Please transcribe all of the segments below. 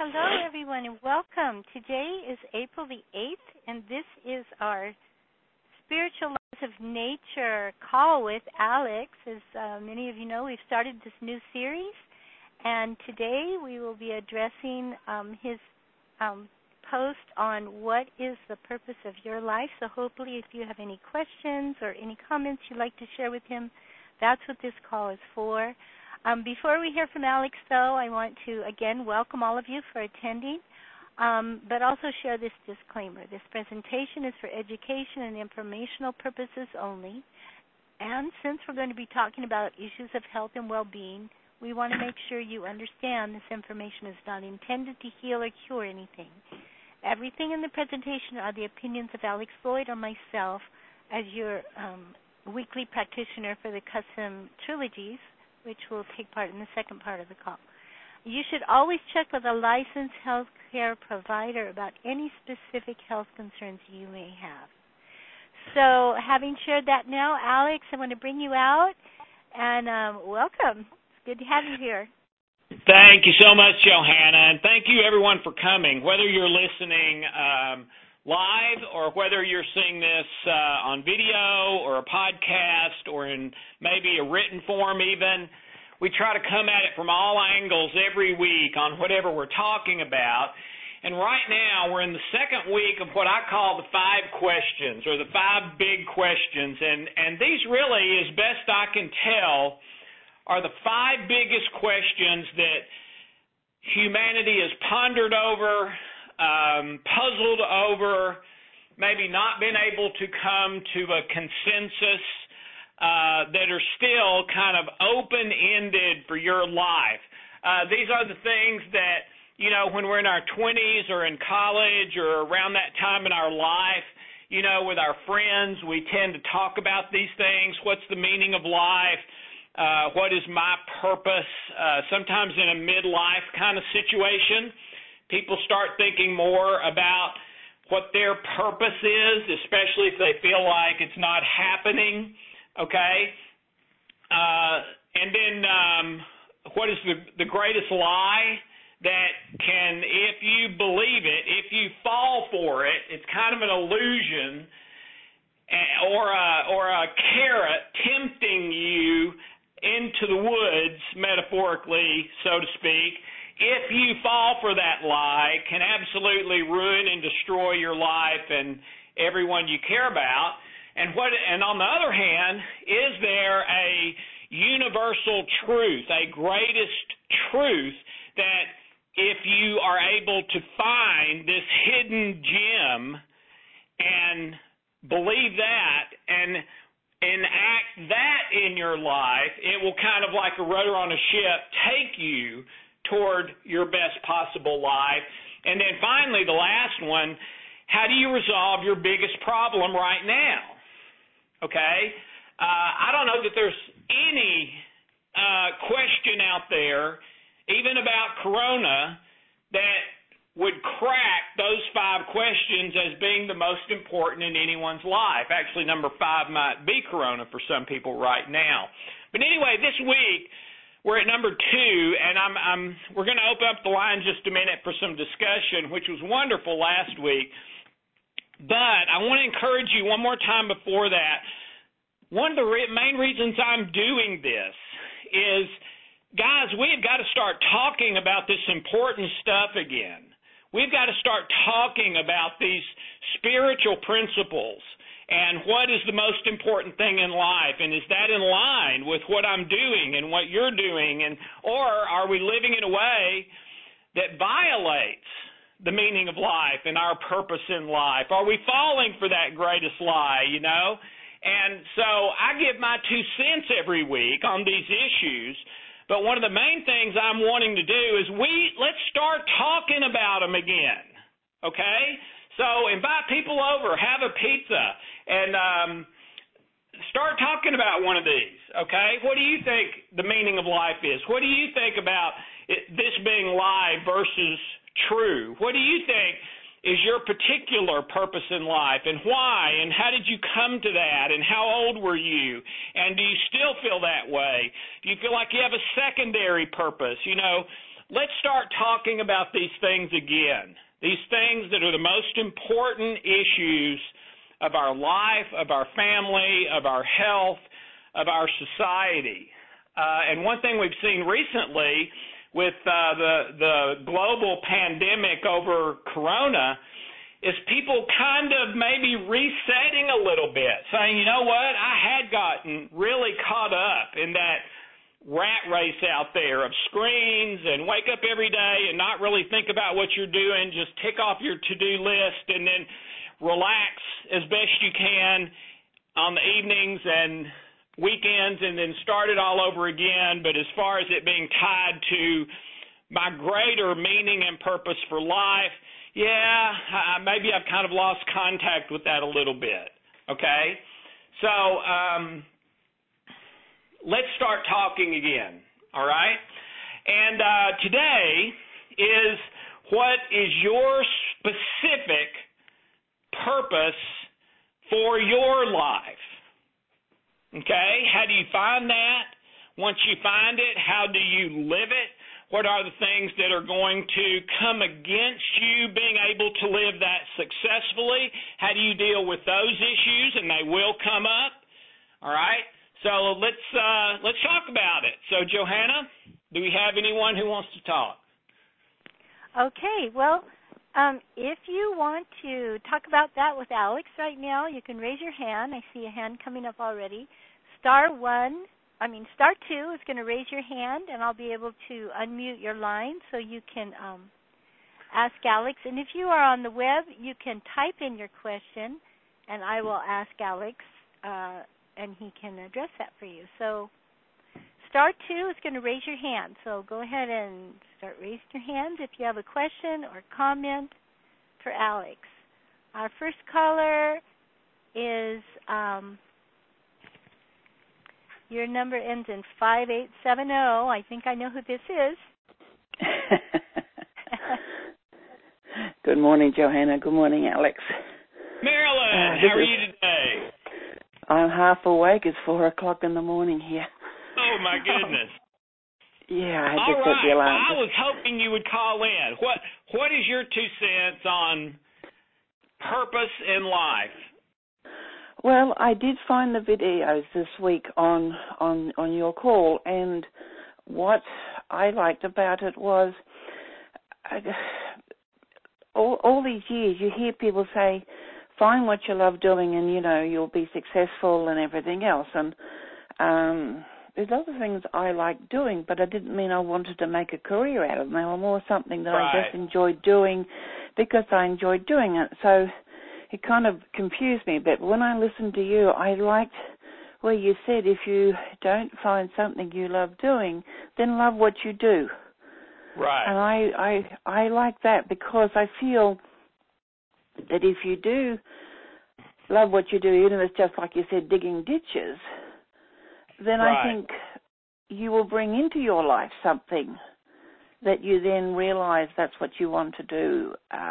Hello, everyone, and welcome. Today is April the 8th, and this is our Spiritual Laws of Nature call with Alex. As many of you know, we've started this new series, and today we will be addressing his post on what is the purpose of your life. So hopefully if you have any questions or any comments you'd like to share with him, that's what this call is for. Before we hear from Alex, though, I want to, again, welcome all of you for attending, but also share this disclaimer. This presentation is for education and informational purposes only, and since we're going to be talking about issues of health and well-being, we want to make sure you understand this information is not intended to heal or cure anything. Everything in the presentation are the opinions of Alex Floyd or myself as your weekly practitioner for the custom trilogies, which will take part in the second part of the call. You should always check with a licensed health care provider about any specific health concerns you may have. So having shared that now, Alex, I want to bring you out, and welcome. It's good to have you here. Thank you so much, Johanna, and thank you, everyone, for coming. Whether you're listening live or whether you're seeing this on video or a podcast or in maybe a written form even, we try to come at it from all angles every week on whatever we're talking about. And right now we're in the second week of what I call the 5 questions, or the 5 big questions. And these really, as best I can tell, are the 5 biggest questions that humanity has pondered over, puzzled over, maybe not been able to come to a consensus, that are still kind of open-ended for your life. These are the things that, you know, when we're in our 20s or in college or around that time in our life, you know, with our friends, we tend to talk about these things. What's the meaning of life? What is my purpose? Sometimes in a midlife kind of situation, people start thinking more about what their purpose is, especially if they feel like it's not happening, okay? And then what is the greatest lie that can, if you believe it, if you fall for it, it's kind of an illusion or a carrot tempting you into the woods, metaphorically, so to speak. If you fall for that lie, can absolutely ruin and destroy your life and everyone you care about. And on the other hand, is there a universal truth, a greatest truth, that if you are able to find this hidden gem and believe that and enact that in your life, it will kind of like a rudder on a ship take you toward your best possible life. And then finally, the last one, how do you resolve your biggest problem right now? Okay? I don't know that there's any question out there, even about corona, that would crack those 5 questions as being the most important in anyone's life. Actually, number 5 might be corona for some people right now. But anyway, this week, we're at number 2, and we're going to open up the line just a minute for some discussion, which was wonderful last week. But I want to encourage you one more time before that. One of the main reasons I'm doing this is, guys, we've got to start talking about this important stuff again. We've got to start talking about these spiritual principles and what is the most important thing in life, and is that in line with what I'm doing and what you're doing, or are we living in a way that violates the meaning of life and our purpose in life? Are we falling for that greatest lie, you know? And so I give my 2 cents every week on these issues, but one of the main things I'm wanting to do is let's start talking about them again, okay? So invite people over, have a pizza, and start talking about one of these, okay? What do you think the meaning of life is? What do you think about this being lie versus true? What do you think is your particular purpose in life, and why, and how did you come to that, and how old were you, and do you still feel that way? Do you feel like you have a secondary purpose? You know, let's start talking about these things again. These things that are the most important issues of our life, of our family, of our health, of our society. And one thing we've seen recently with the global pandemic over corona is people kind of maybe resetting a little bit, saying, you know what, I had gotten really caught up in that rat race out there of screens and wake up every day and not really think about what you're doing, just tick off your to-do list and then relax as best you can on the evenings and weekends and then start it all over again. But as far as it being tied to my greater meaning and purpose for life, maybe I've kind of lost contact with that a little bit, okay? So let's start talking again, all right? And today is what is your specific purpose for your life, okay? How do you find that? Once you find it, how do you live it? What are the things that are going to come against you being able to live that successfully? How do you deal with those issues? And they will come up. All right? So let's talk about it. So, Johanna, do we have anyone who wants to talk? Okay. Well, if you want to talk about that with Alex right now, you can raise your hand. I see a hand coming up already. Star 2 is going to raise your hand, and I'll be able to unmute your line so you can ask Alex. And if you are on the web, you can type in your question, and I will ask Alex, and he can address that for you. So Star 2 is going to raise your hand. So go ahead and start raising your hands if you have a question or comment for Alex. Our first caller is... your number ends in 5870. I think I know who this is. Good morning, Johanna. Good morning, Alex. Marilyn, how are you today? I'm half awake. It's 4 o'clock in the morning here. Oh, my goodness. Yeah, I had All to set the alarm. Well, I was hoping you would call in. What is your 2 cents on purpose in life? Well, I did find the videos this week on your call, and what I liked about it was all these years you hear people say, find what you love doing and, you'll be successful and everything else. And there's other things I like doing, but I didn't mean I wanted to make a career out of them. They were more something that I just enjoyed doing because I enjoyed doing it. So it kind of confused me a bit. But when I listened to you, I liked where you said if you don't find something you love doing, then love what you do. Right. And I like that because I feel that if you do love what you do, even if it's just like you said, digging ditches, then I think you will bring into your life something that you then realize that's what you want to do.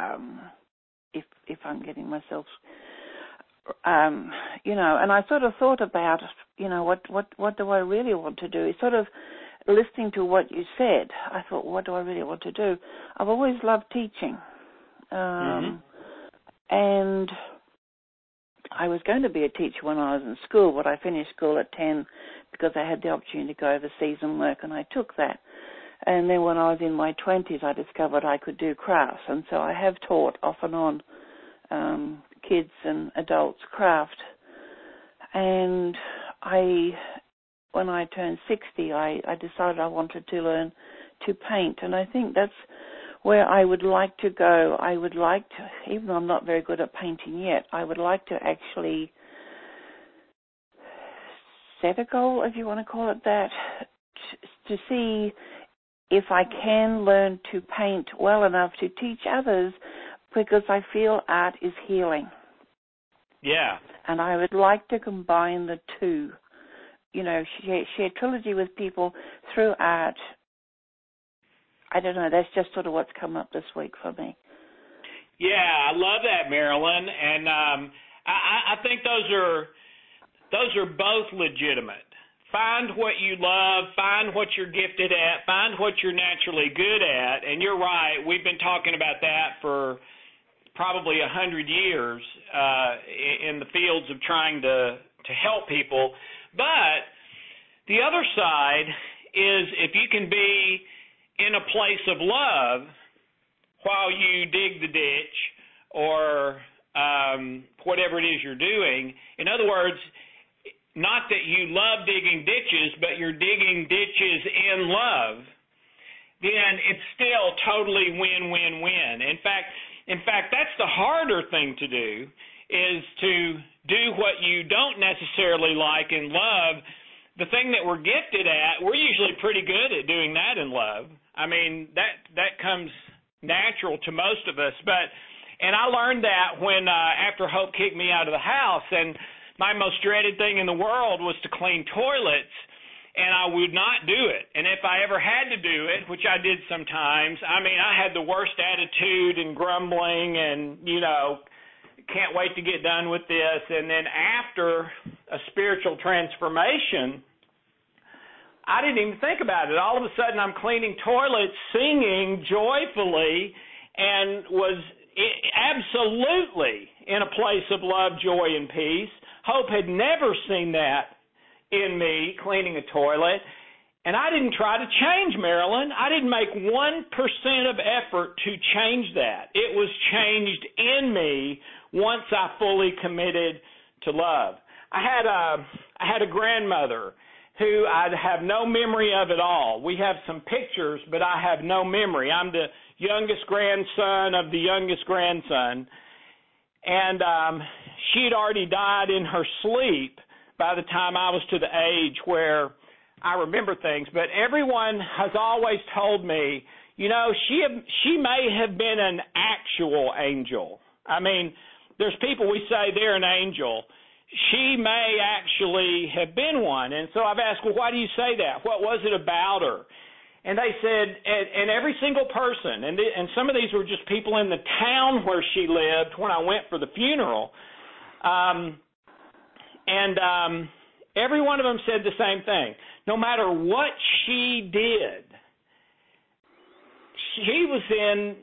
If I'm getting myself, and I sort of thought about, what do I really want to do? Sort of listening to what you said, I thought, what do I really want to do? I've always loved teaching, and I was going to be a teacher when I was in school, but I finished school at 10 because I had the opportunity to go overseas and work, and I took that. And then when I was in my 20s, I discovered I could do crafts, and so I have taught off and on kids and adults craft. And when I turned 60, I decided I wanted to learn to paint, and I think that's where I would like to go. I would like to, even though I'm not very good at painting yet, I would like to actually set a goal, if you want to call it that, to see if I can learn to paint well enough to teach others, because I feel art is healing. Yeah. And I would like to combine the two, share trilogy with people through art. I don't know, that's just sort of what's come up this week for me. Yeah, I love that, Marilyn, and I think those are both legitimate. find what you love, find what you're gifted at, find what you're naturally good at. And you're right, we've been talking about that for probably 100 years in the fields of trying to help people. But the other side is if you can be in a place of love while you dig the ditch or whatever it is you're doing. In other words, not that you love digging ditches, but you're digging ditches in love, then it's still totally win-win-win. In fact, that's the harder thing to do, is to do what you don't necessarily like in love. The thing that we're gifted at, we're usually pretty good at doing that in love. I mean, that comes natural to most of us. And I learned that when after Hope kicked me out of the house, and my most dreaded thing in the world was to clean toilets, and I would not do it. And if I ever had to do it, which I did sometimes, I mean, I had the worst attitude and grumbling and, can't wait to get done with this. And then after a spiritual transformation, I didn't even think about it. All of a sudden, I'm cleaning toilets, singing joyfully, and was absolutely in a place of love, joy, and peace. Hope had never seen that in me, cleaning a toilet. And I didn't try to change Marilyn. I didn't make 1% of effort to change that. It was changed in me once I fully committed to love. I had a grandmother who I have no memory of at all. We have some pictures, but I have no memory. I'm the youngest grandson of the youngest grandson. And she had already died in her sleep by the time I was to the age where I remember things. But everyone has always told me, she may have been an actual angel. I mean, there's people we say they're an angel. She may actually have been one. And so I've asked, well, why do you say that? What was it about her? And they said, and every single person, and some of these were just people in the town where she lived when I went for the funeral, every one of them said the same thing. No matter what she did, she was in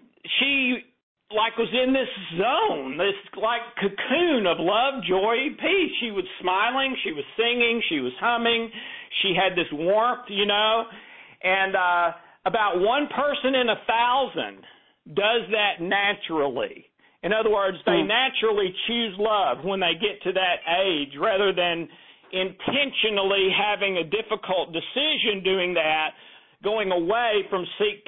this zone, this cocoon of love, joy, peace. She was smiling, she was singing, she was humming, she had this warmth, and about one person in 1,000 does that naturally. In other words, they naturally choose love when they get to that age rather than intentionally having a difficult decision doing that, going away from seek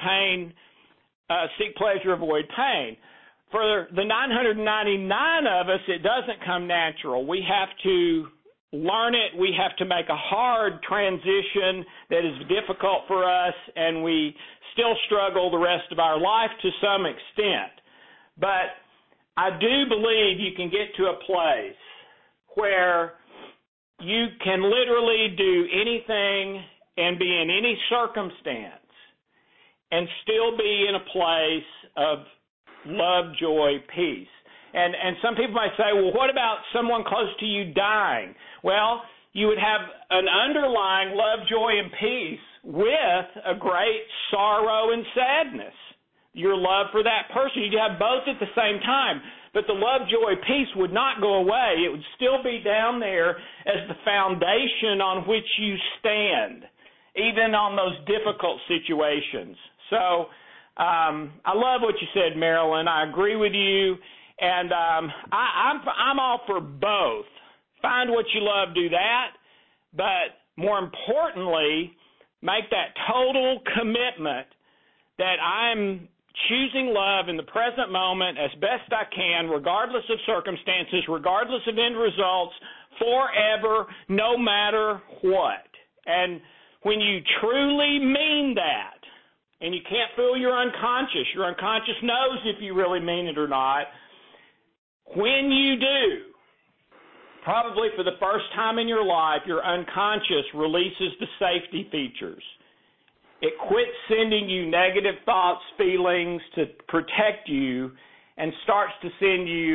pleasure, avoid pain. For the 999 of us, it doesn't come natural. We have to learn it. We have to make a hard transition that is difficult for us, and we still struggle the rest of our life to some extent. But I do believe you can get to a place where you can literally do anything and be in any circumstance and still be in a place of love, joy, peace. And some people might say, well, what about someone close to you dying? Well, you would have an underlying love, joy, and peace with a great sorrow and sadness. Your love for that person. You'd have both at the same time. But the love, joy, peace would not go away. It would still be down there as the foundation on which you stand, even on those difficult situations. So I love what you said, Marilyn. I agree with you. And I'm all for both. Find what you love, do that. But more importantly, make that total commitment that I'm choosing love in the present moment as best I can, regardless of circumstances, regardless of end results, forever, no matter what. And when you truly mean that, and you can't fool your unconscious knows if you really mean it or not. When you do, probably for the first time in your life, your unconscious releases the safety features. It quits sending you negative thoughts, feelings to protect you, and starts to send you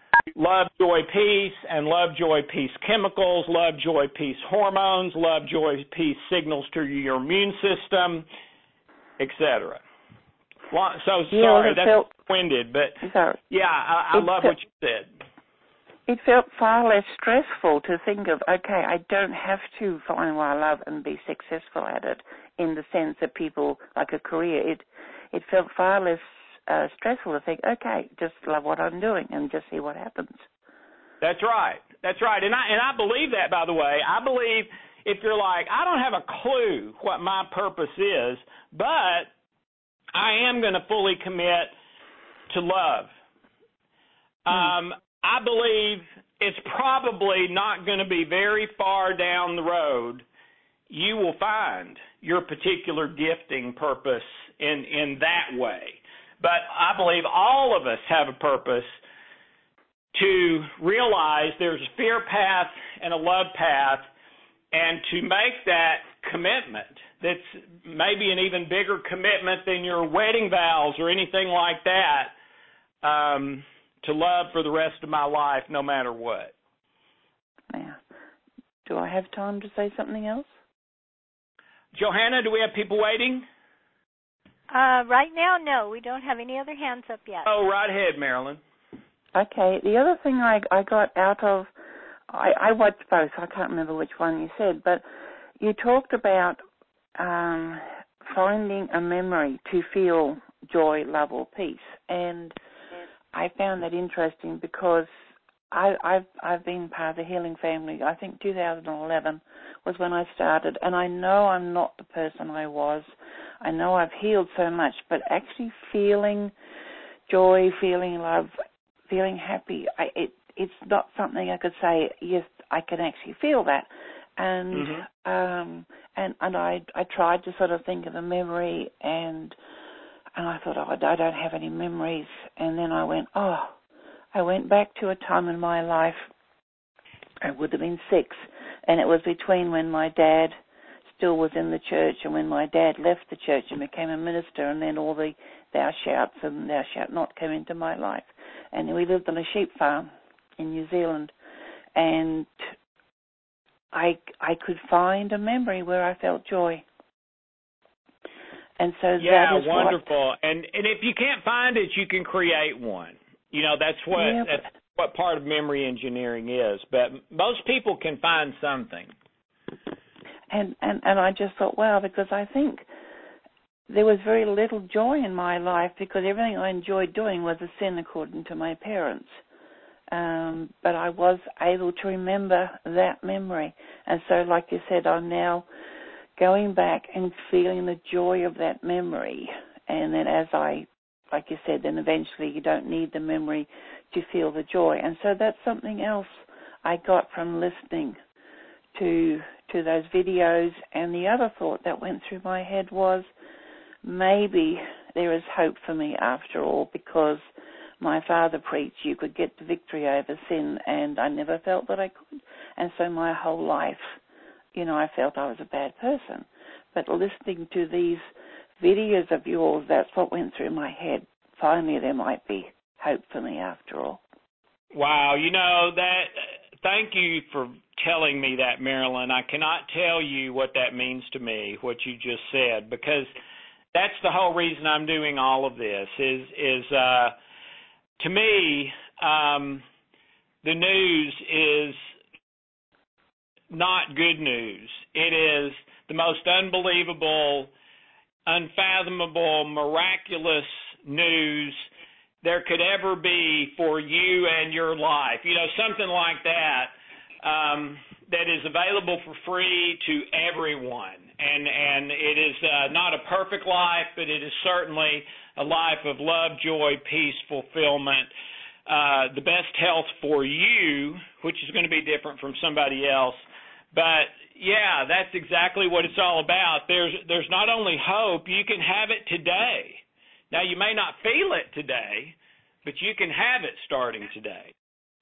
love, joy, peace, and love, joy, peace chemicals, love, joy, peace hormones, love, joy, peace signals to your immune system, etc. So sorry, that's winded, but yeah, I love what you said. It felt far less stressful to think of, okay, I don't have to find what I love and be successful at it in the sense that people, like a career, it felt far less stressful to think, okay, just love what I'm doing and just see what happens. That's right. And I believe that, by the way. I believe if you're like, I don't have a clue what my purpose is, but I am going to fully commit to love. I believe it's probably not going to be very far down the road you will find your particular gifting purpose in that way. But I believe all of us have a purpose to realize there's a fear path and a love path, and to make that commitment that's maybe an even bigger commitment than your wedding vows or anything like that, to love for the rest of my life no matter what. Now, do I have time to say something else? Johanna, do we have people waiting? Right now, no. We don't have any other hands up yet. Oh, right ahead, Marilyn. Okay. The other thing I got out of, I watched both. I can't remember which one you said, but you talked about finding a memory to feel joy, love, or peace. And I found that interesting because I've been part of the Healing Family. I think 2011 was when I started, and I know I'm not the person I was. I know I've healed so much, but actually feeling joy, feeling love, feeling happy, it's not something I could say, yes, I can actually feel that. And I tried to sort of think of a memory, and I thought, I don't have any memories. And then I went back to a time in my life, I would have been 6, and it was between when my dad still was in the church and when my dad left the church and became a minister, and then all the thou shalt and thou shalt not came into my life. And we lived on a sheep farm in New Zealand, and I could find a memory where I felt joy. And so that is wonderful. And if you can't find it, you can create one. You know, that's what part of memory engineering is. But most people can find something. And I just thought, wow, because I think there was very little joy in my life because everything I enjoyed doing was a sin according to my parents. But I was able to remember that memory. And so, like you said, I'm now going back and feeling the joy of that memory. And then like you said, then eventually you don't need the memory to feel the joy. And so that's something else I got from listening to those videos. And the other thought that went through my head was, maybe there is hope for me after all, because my father preached you could get the victory over sin, and I never felt that I could. And so my whole life, I felt I was a bad person. But listening to these videos of yours, that's what went through my head. Finally, there might be hope for me after all. Wow, thank you for telling me that, Marilyn. I cannot tell you what that means to me, what you just said, because that's the whole reason I'm doing all of this is to me, the news is not good news. It is the most unbelievable, unfathomable, miraculous news there could ever be for you and your life. Something like that that is available for free to everyone. And it is not a perfect life, but it is certainly a life of love, joy, peace, fulfillment, the best health for you, which is going to be different from somebody else. But, yeah, that's exactly what it's all about. There's not only hope, you can have it today. Now, you may not feel it today, but you can have it starting today.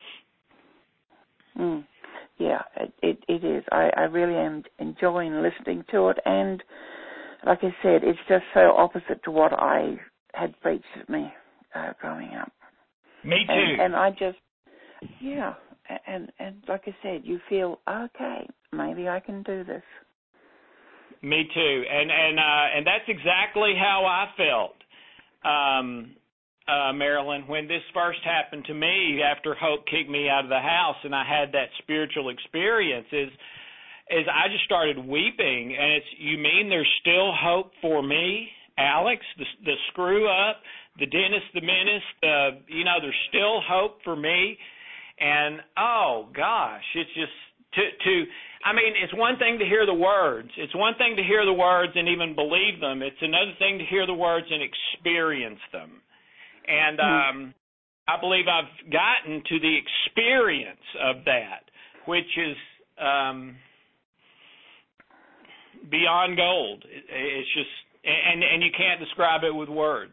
Yeah, it is. I really am enjoying listening to it. And like I said, it's just so opposite to what I had preached at me growing up. Me too. And I just Yeah, and like I said, you feel okay. Maybe I can do this. Me too, and that's exactly how I felt, Marilyn, when this first happened to me after Hope kicked me out of the house, and I had that spiritual experience. Is I just started weeping, and it's, you mean there's still hope for me, Alex? The screw up, the dentist, the menace, there's still hope for me. And oh gosh, it's just it's one thing to hear the words. It's one thing to hear the words and even believe them. It's another thing to hear the words and experience them. And I believe I've gotten to the experience of that, which is beyond gold. It's just, and you can't describe it with words.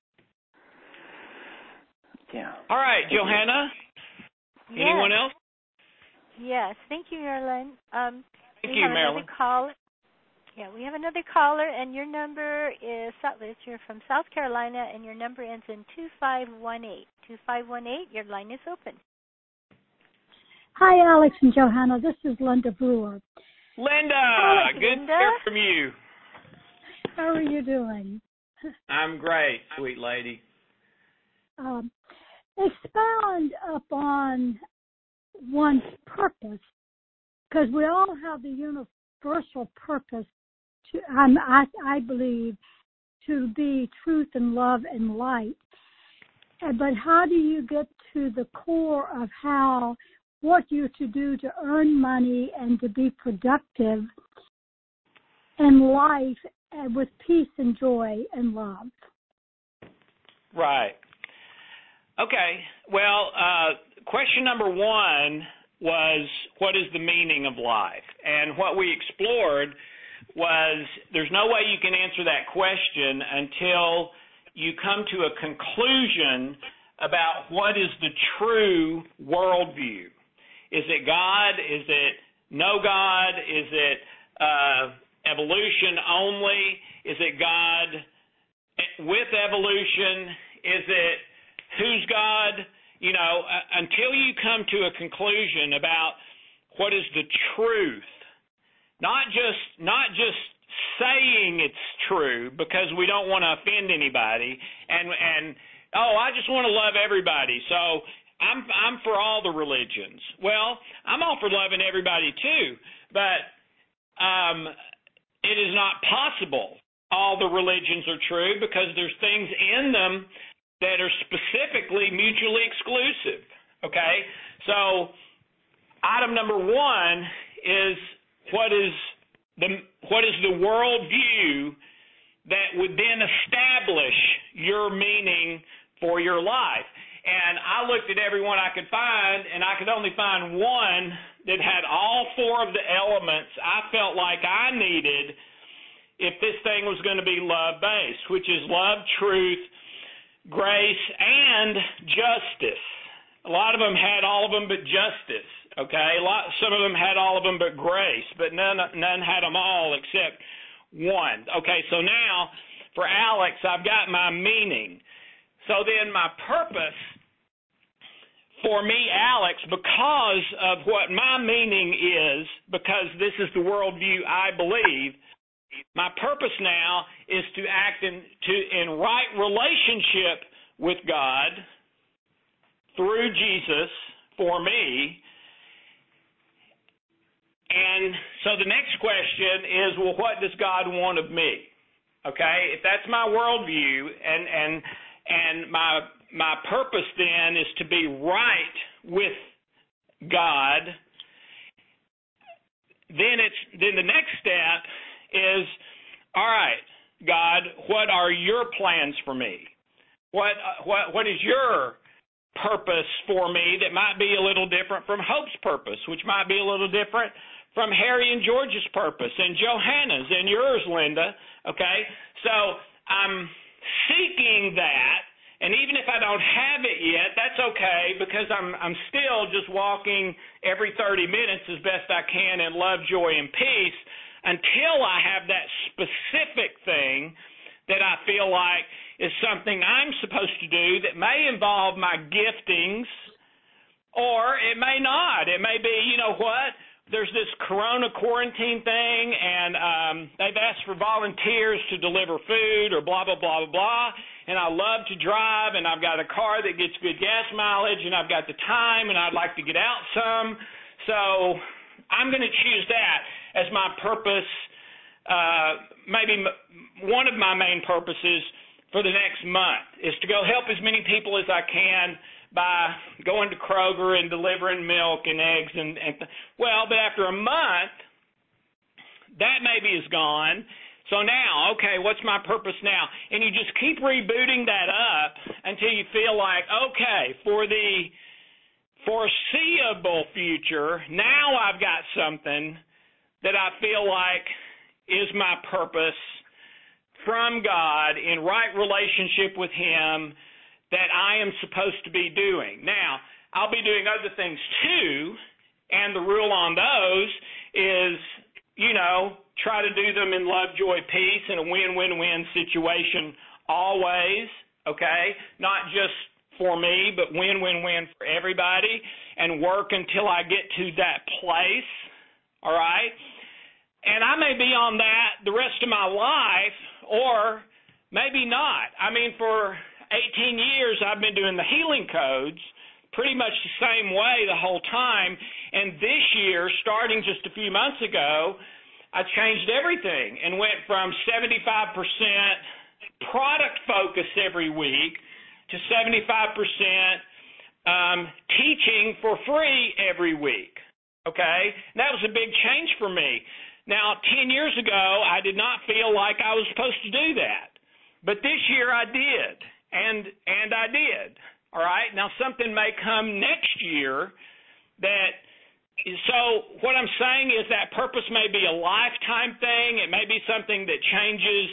Yeah. All right, Johanna. Yes. Anyone else? Yes. Thank you, Marilyn. Thank you, Marilyn. We have another caller, and your number is, you're from South Carolina, and your number ends in 2518. 2518, your line is open. Hi, Alex and Johanna. This is Linda Brewer. Linda, Hi, good Linda. to hear from you. How are you doing? I'm great, sweet lady. Expound upon one's purpose, because we all have the universal purpose to, I believe, to be truth and love and light. But how do you get to the core of what you're to do to earn money and to be productive in life with peace and joy and love? Right. Okay. Well, question number one was, what is the meaning of life? And what we explored was there's no way you can answer that question until you come to a conclusion about what is the true worldview. Is it God? Is it no God? Is it evolution only? Is it God with evolution? Is it who's God? Until you come to a conclusion about what is the truth, not just saying it's true because we don't want to offend anybody, and I just want to love everybody, so I'm for all the religions. Well, I'm all for loving everybody too, but it is not possible all the religions are true because there's things in them that are specifically mutually exclusive, okay? So item number one is what is the worldview that would then establish your meaning for your life? And I looked at everyone I could find, and I could only find one that had all four of the elements I felt like I needed if this thing was going to be love-based, which is love, truth, grace, and justice. A lot of them had all of them but justice, okay? Some of them had all of them but grace, but none had them all except one. Okay, so now for Alex, I've got my meaning. So then my purpose for me, Alex, because of what my meaning is, because this is the worldview I believe, my purpose now is to act in right relationship with God through Jesus for me. And so the next question is, well, what does God want of me? Okay, if that's my worldview, and my purpose then is to be right with God, then the next step is, all right, God, what are your plans for me? What is your purpose for me that might be a little different from Hope's purpose, which might be a little different from Harry and George's purpose, and Johanna's, and yours, Linda, okay? So I'm seeking that, and even if I don't have it yet, that's okay, because I'm still just walking every 30 minutes as best I can in love, joy, and peace until I have that specific thing that I feel like is something I'm supposed to do that may involve my giftings Or it may not. It may be, you know what, there's this corona quarantine thing, and they've asked for volunteers to deliver food or blah, blah, blah, blah, blah, and I love to drive, and I've got a car that gets good gas mileage, and I've got the time, and I'd like to get out some. So I'm going to choose that as my purpose, maybe one of my main purposes for the next month is to go help as many people as I can by going to Kroger and delivering milk and eggs but after a month, that maybe is gone. So now, okay, what's my purpose now? And you just keep rebooting that up until you feel like, okay, for the foreseeable future, now I've got something that I feel like is my purpose from God in right relationship with Him that I am supposed to be doing. Now, I'll be doing other things too, and the rule on those is, try to do them in love, joy, peace, in a win-win-win situation always, okay? Not just for me, but win-win-win for everybody, and work until I get to that place, all right? And I may be on that the rest of my life, or maybe not. I mean, for 18 years, I've been doing the healing codes pretty much the same way the whole time. And this year, starting just a few months ago, I changed everything and went from 75% product focus every week to 75% teaching for free every week. Okay? And that was a big change for me. Now, 10 years ago, I did not feel like I was supposed to do that. But this year I did. And I did, all right? Now, something may come next year so what I'm saying is that purpose may be a lifetime thing. It may be something that changes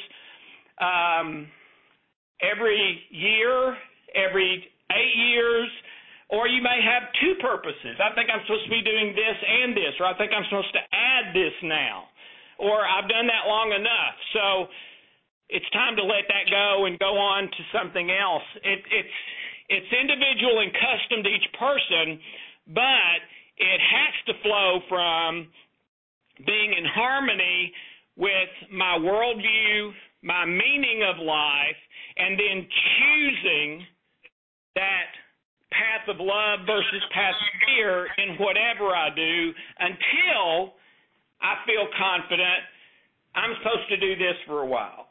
every year, every 8 years, or you may have two purposes. I think I'm supposed to be doing this and this, or I think I'm supposed to add this now, or I've done that long enough. So it's time to let that go and go on to something else. It's individual and custom to each person, but it has to flow from being in harmony with my worldview, my meaning of life, and then choosing that path of love versus path of fear in whatever I do until I feel confident I'm supposed to do this for a while.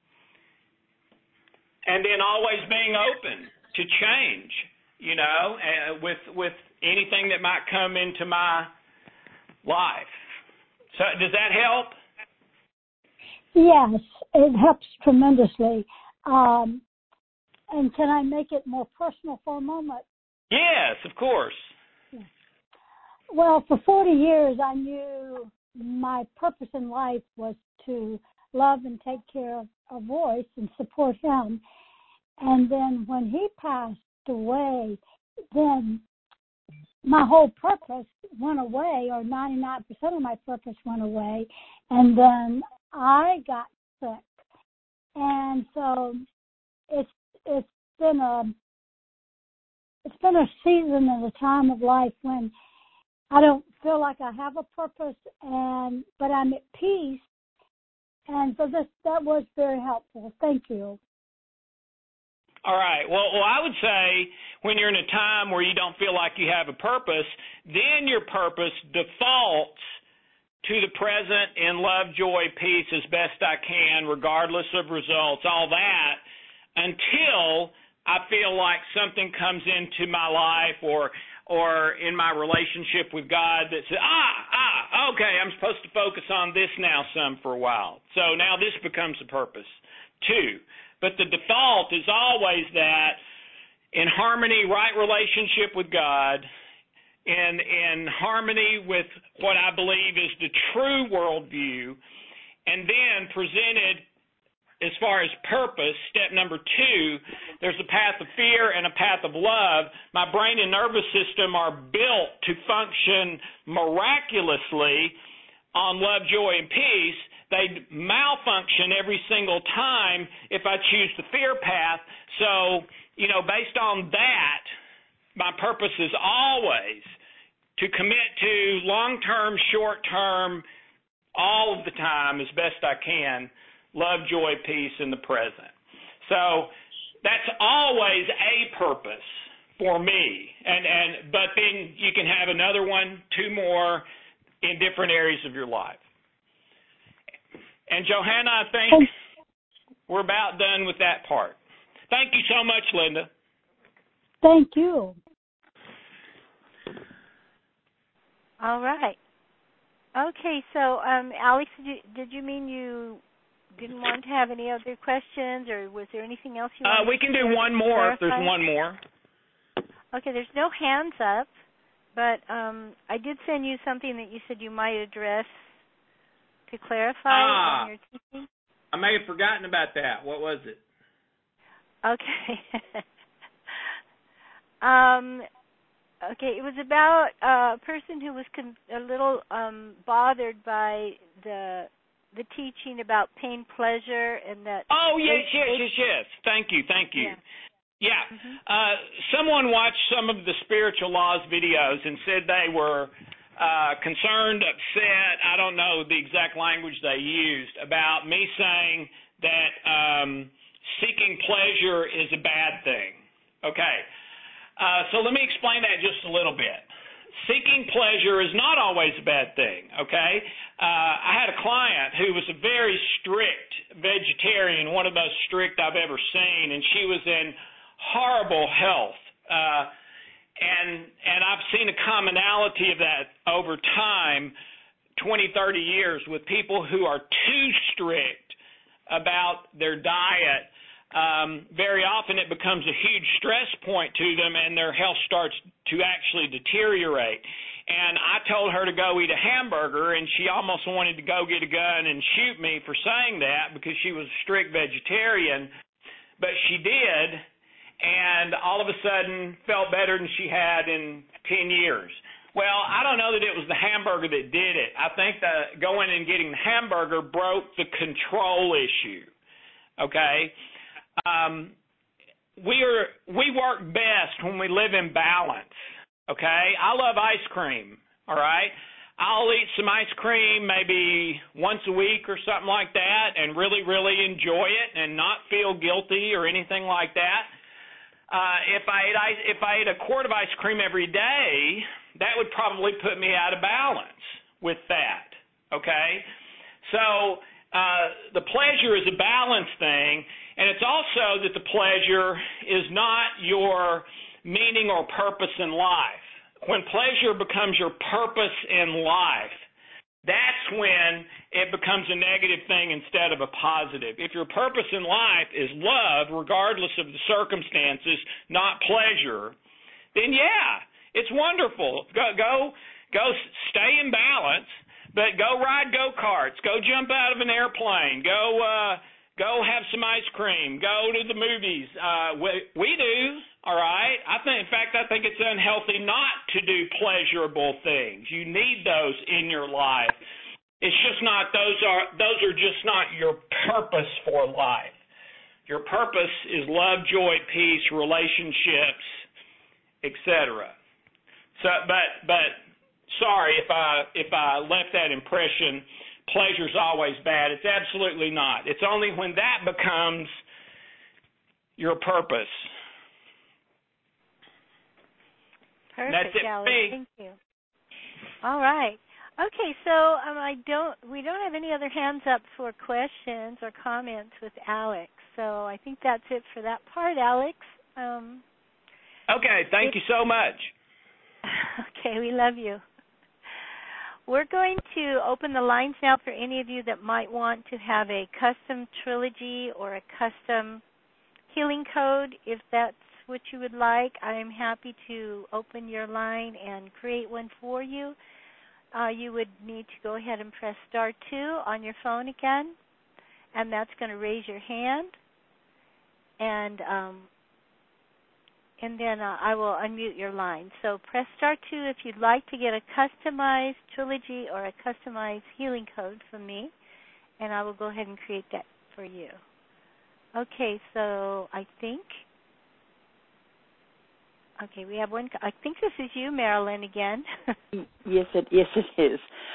And then always being open to change, with anything that might come into my life. So does that help? Yes, it helps tremendously. And can I make it more personal for a moment? Yes, of course. Well, for 40 years, I knew my purpose in life was to love and take care of Royce and support him. And then when he passed away, then my whole purpose went away, or 99% of my purpose went away. And then I got sick. And so it's been a season and a time of life when I don't feel like I have a purpose, but I'm at peace. And so that was very helpful. Thank you. All right. Well, I would say when you're in a time where you don't feel like you have a purpose, then your purpose defaults to the present in love, joy, peace as best I can, regardless of results, all that, until I feel like something comes into my life or in my relationship with God that says, okay, I'm supposed to focus on this now some for a while. So now this becomes a purpose too. But the default is always that in harmony, right relationship with God, in harmony with what I believe is the true worldview, and then presented as far as purpose, step number 2, there's a path of fear and a path of love. My brain and nervous system are built to function miraculously on love, joy, and peace. They malfunction every single time if I choose the fear path. So, based on that, my purpose is always to commit to long-term, short-term, all of the time as best I can, love, joy, peace in the present. So that's always a purpose for me. But then you can have another one, two more in different areas of your life. And Johanna, I think we're about done with that part. Thank you so much, Linda. Thank you. All right. Okay, so Alex, did you mean you didn't want to have any other questions, or was there anything else you wanted we can do one more if there's one more. Okay, there's no hands up, but I did send you something that you said you might address to clarify on your teaching. I may have forgotten about that. What was it? Okay. Okay, it was about a person who was a little bothered by the teaching about pain, pleasure, and that. Oh, yes. Thank you. Yeah. Someone watched some of the Spiritual Laws videos and said they were concerned, upset, I don't know the exact language they used, about me saying that seeking pleasure is a bad thing. Okay. So let me explain that just a little bit. Seeking pleasure is not always a bad thing, okay? I had a client who was a very strict vegetarian, one of the most strict I've ever seen, and she was in horrible health. And I've seen a commonality of that over time, 20, 30 years, with people who are too strict about their diet. Very often it becomes a huge stress point to them, and their health starts to actually deteriorate. And I told her to go eat a hamburger, and she almost wanted to go get a gun and shoot me for saying that because she was a strict vegetarian. But she did, and all of a sudden felt better than she had in 10 years. Well, I don't know that it was the hamburger that did it. I think that going and getting the hamburger broke the control issue, okay? We work best when we live in balance, okay? I love ice cream, all right? I'll eat some ice cream maybe once a week or something like that and really, really enjoy it and not feel guilty or anything like that. If I ate a quart of ice cream every day, that would probably put me out of balance with that, okay? So the pleasure is a balance thing. And it's also that the pleasure is not your meaning or purpose in life. When pleasure becomes your purpose in life, that's when it becomes a negative thing instead of a positive. If your purpose in life is love, regardless of the circumstances, not pleasure, then yeah, it's wonderful. Go stay in balance, but go ride go-karts, go jump out of an airplane, go have some ice cream. Go to the movies. We do, all right? I think it's unhealthy not to do pleasurable things. You need those in your life. It's just not, those are just not your purpose for life. Your purpose is love, joy, peace, relationships, etc. So, but sorry if I left that impression. Pleasure's always bad. It's absolutely not. It's only when that becomes your purpose. Perfect, that's it, Alex. me. Thank you. All right. Okay, so we don't have any other hands up for questions or comments with Alex. So I think that's it for that part, Alex. Okay, thank you so much. Okay, we love you. We're going to open the lines now for any of you that might want to have a custom trilogy or a custom healing code. If that's what you would like, I'm happy to open your line and create one for you. You would need to go ahead and press star 2 on your phone again, and that's going to raise your hand. And then I will unmute your line. So press star 2 if you'd like to get a customized trilogy or a customized healing code from me, and I will go ahead and create that for you. Okay, so I think Okay, we have one. I think this is you, Marilyn, again. Yes, it is.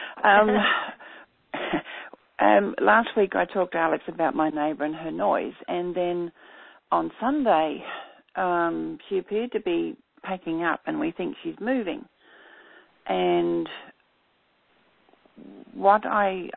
Last week I talked to Alex about my neighbour and her noise, and then on Sunday she appeared to be packing up, and we think she's moving. And what I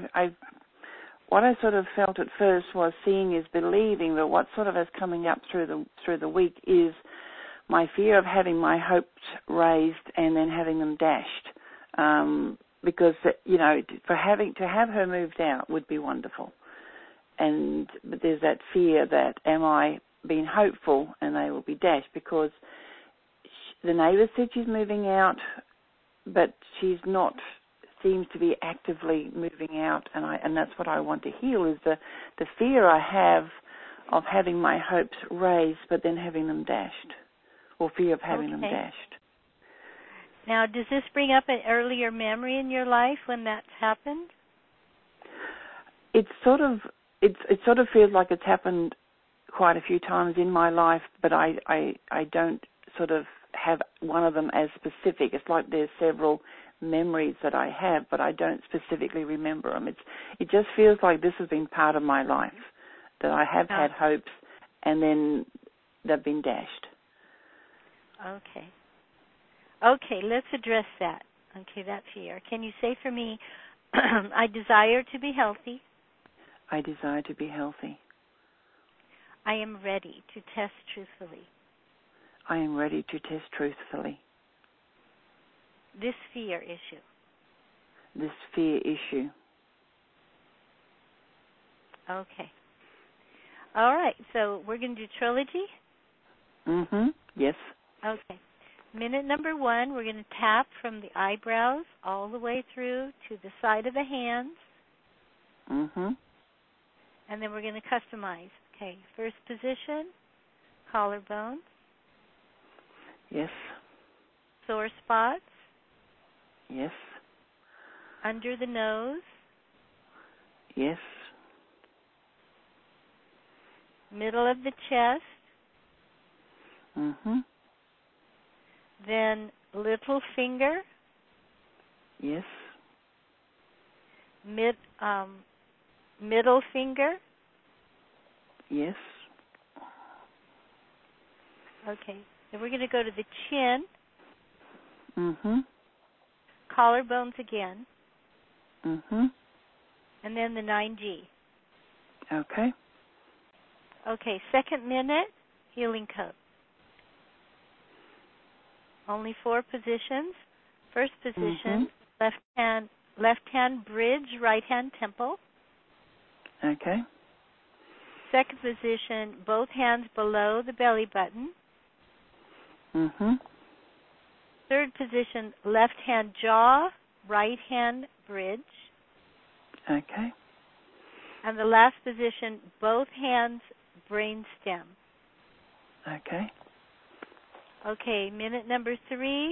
sort of felt at first was seeing is believing, but what sort of is coming up through the week is my fear of having my hopes raised and then having them dashed. Because, you know, to have her moved out would be wonderful. But there's that fear that am I being hopeful and they will be dashed, because the neighbour said she's moving out, but she's not, seems to be actively moving out, and that's what I want to heal, is the fear I have of having my hopes raised but then having them dashed, or fear of having them dashed. Now, does this bring up an earlier memory in your life when that's happened? It sort of feels like it's happened quite a few times in my life, but I don't sort of have one of them as specific. It's like there's several memories that I have, but I don't specifically remember them. It just feels like this has been part of my life, that I have had hopes and then they've been dashed. Okay, let's address that. Okay, that fear. Can you say for me, I desire to be healthy. I desire to be healthy. I am ready to test truthfully. I am ready to test truthfully. This fear issue. This fear issue. Okay. All right, so we're going to do trilogy? Yes. Okay. Minute number 1, we're going to tap from the eyebrows all the way through to the side of the hands. And then we're going to customize. Okay, first position, collarbone. Yes. Sore spots. Yes. Under the nose. Yes. Middle of the chest. Then little finger. Yes. Middle finger. Yes. Okay. Then we're going to go to the chin. Collarbones again. And then the 9G. Okay. Okay, second minute, healing code. Only 4 positions. First position, left hand bridge, right hand temple. Okay. Second position, both hands below the belly button. Third position, left hand jaw, right hand bridge. Okay. And the last position, both hands brain stem. Okay. Okay, minute number 3.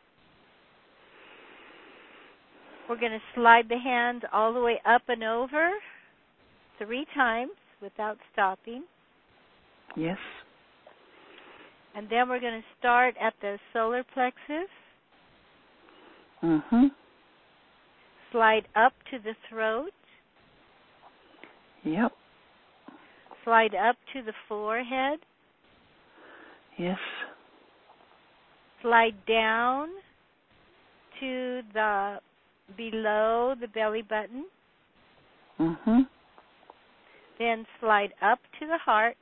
We're going to slide the hands all the way up and over 3 times without stopping. Yes. And then we're going to start at the solar plexus. Slide up to the throat. Yep. Slide up to the forehead. Yes. Slide down to the below the belly button. Then slide up to the heart.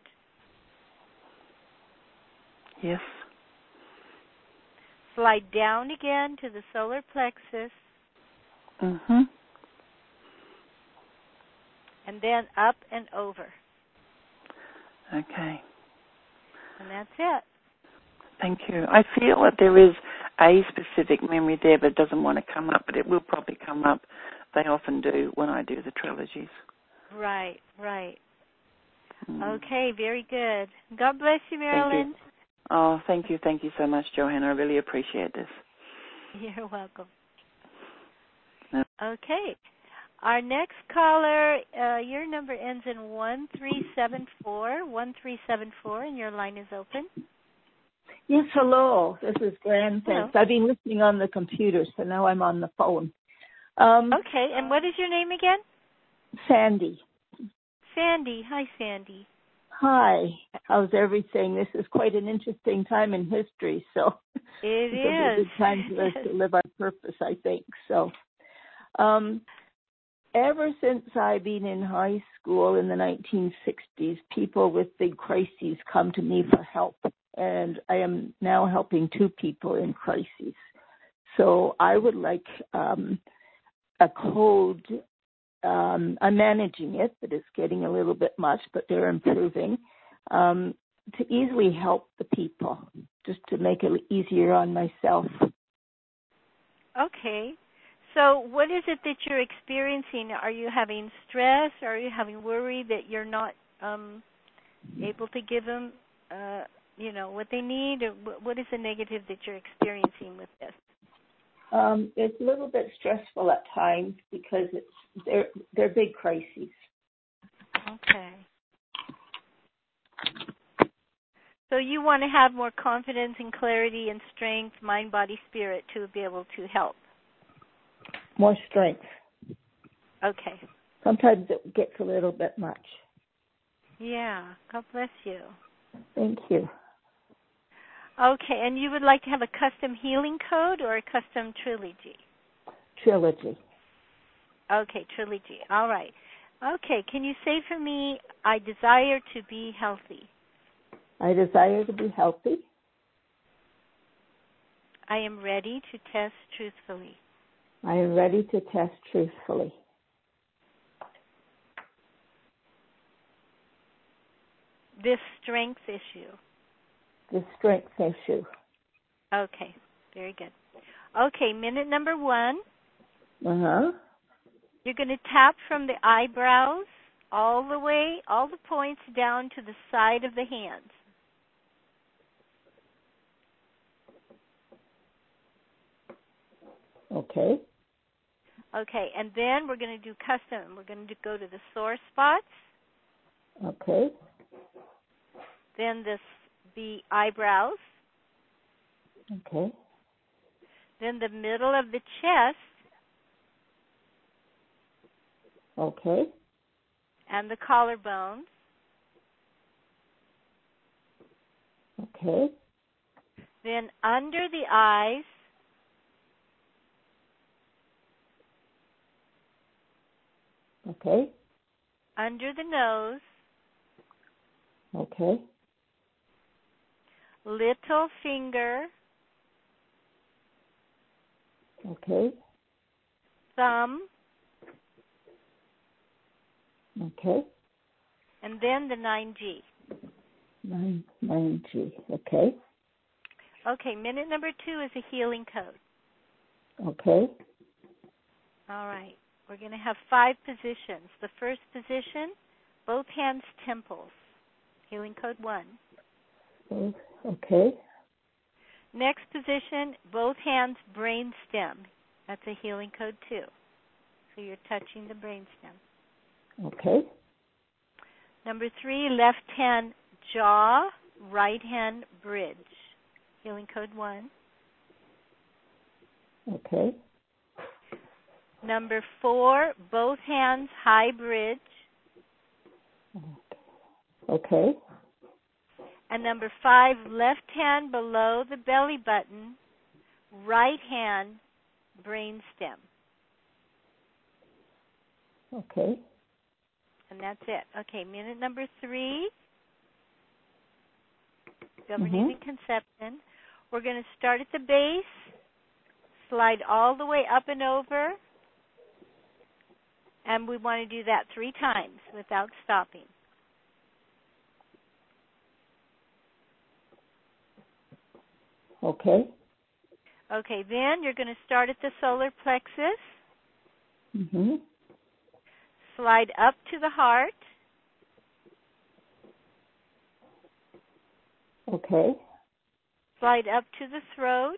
Yes. Slide down again to the solar plexus. And then up and over. Okay. And that's it. Thank you. I feel that there is a specific memory there, but it doesn't want to come up, but it will probably come up. They often do when I do the trilogies. Right. Okay, very good. God bless you, Marilyn. Thank you. Thank you so much, Johanna. I really appreciate this. You're welcome. Okay. Our next caller, your number ends in 1374, 1374, and your line is open. Yes, hello. This is Grand. Hello. Thanks. I've been listening on the computer, so now I'm on the phone. Okay, and what is your name again? Sandy. Sandy. Hi, Sandy. Hi. How's everything? This is quite an interesting time in history, so It it's a is. good time for us to live our purpose, I think. So, ever since I've been in high school in the 1960s, people with big crises come to me for help, and I am now helping 2 people in crises. So I would like a code. I'm managing it, but it's getting a little bit much, but they're improving, to easily help the people, just to make it easier on myself. Okay. So what is it that you're experiencing? Are you having stress? Are you having worry that you're not able to give them, what they need? Or what is the negative that you're experiencing with this? It's a little bit stressful at times because they're big crises. Okay. So you want to have more confidence and clarity and strength, mind, body, spirit, to be able to help. More strength. Okay. Sometimes it gets a little bit much. Yeah. God bless you. Thank you. Okay, and you would like to have a custom healing code or a custom trilogy? Trilogy. Okay, trilogy. All right. Okay, can you say for me, I desire to be healthy? I desire to be healthy. I am ready to test truthfully. I am ready to test truthfully. This strength issue. The strength issue. Okay, very good. Okay, minute number 1. Uh-huh. You're going to tap from the eyebrows all the points down to the side of the hands. Okay. Okay, and then we're going to do custom. We're going to go to the sore spots. Okay. Then the eyebrows. Okay. Then the middle of the chest. Okay. And the collarbones. Okay. Then under the eyes. Okay. Under the nose. Okay. Little finger. Okay. Thumb. Okay. And then the 9G. 9G. Okay. Okay, minute number 2 is a healing code. Okay. All right. We're going to have 5 positions. The first position, both hands temples. Healing code 1. Okay. Next position, both hands brain stem. That's a healing code 2. So you're touching the brain stem. Okay. Number 3, left hand jaw, right hand bridge. Healing code 1. Okay. Number 4, both hands high bridge. Okay. And number 5, left hand below the belly button, right hand brain stem. Okay. And that's it. Okay, minute number 3, governing the conception. We're going to start at the base, slide all the way up and over, and we want to do that 3 times without stopping. Okay. Okay, then you're going to start at the solar plexus, slide up to the heart. Okay. Slide up to the throat.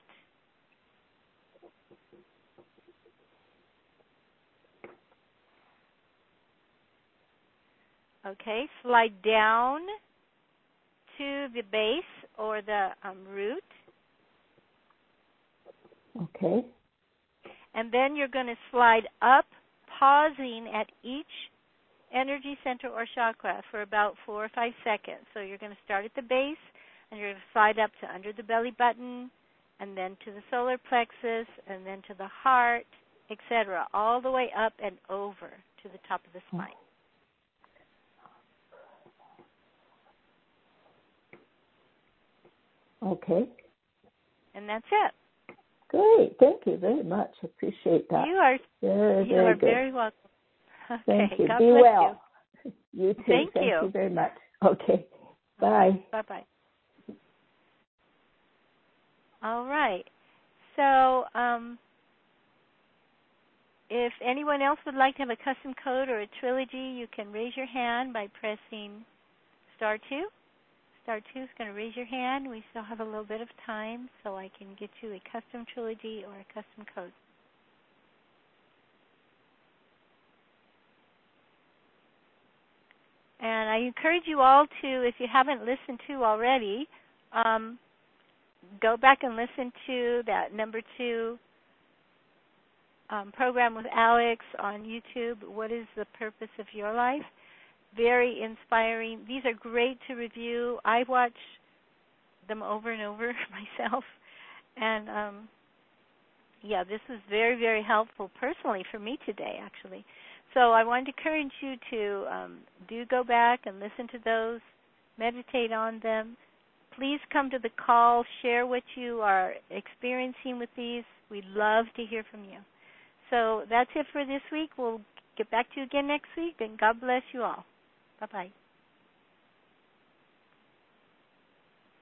Okay, slide down to the base or the root. Okay. And then you're going to slide up, pausing at each energy center or chakra for about 4 or 5 seconds. So you're going to start at the base, and you're going to slide up to under the belly button, and then to the solar plexus, and then to the heart, etc., all the way up and over to the top of the spine. Okay. And that's it. Great. Thank you very much. I appreciate that. You are very good. Very welcome. Okay. Thank you. God Be bless well. You too. Thank Thank you. you very much. Okay. Bye. Bye-bye. All right. So if anyone else would like to have a custom code or a trilogy, you can raise your hand by pressing *2. *2 is going to raise your hand. We still have a little bit of time, so I can get you a custom trilogy or a custom code. And I encourage you all to, if you haven't listened to already, go back and listen to that number 2 program with Alex on YouTube, What is the Purpose of Your Life? Very inspiring. These are great to review. I watch them over and over myself. And, this is very, very helpful personally for me today, actually. So I wanted to encourage you to do go back and listen to those, meditate on them. Please come to the call, share what you are experiencing with these. We'd love to hear from you. So that's it for this week. We'll get back to you again next week, and God bless you all. Bye-bye.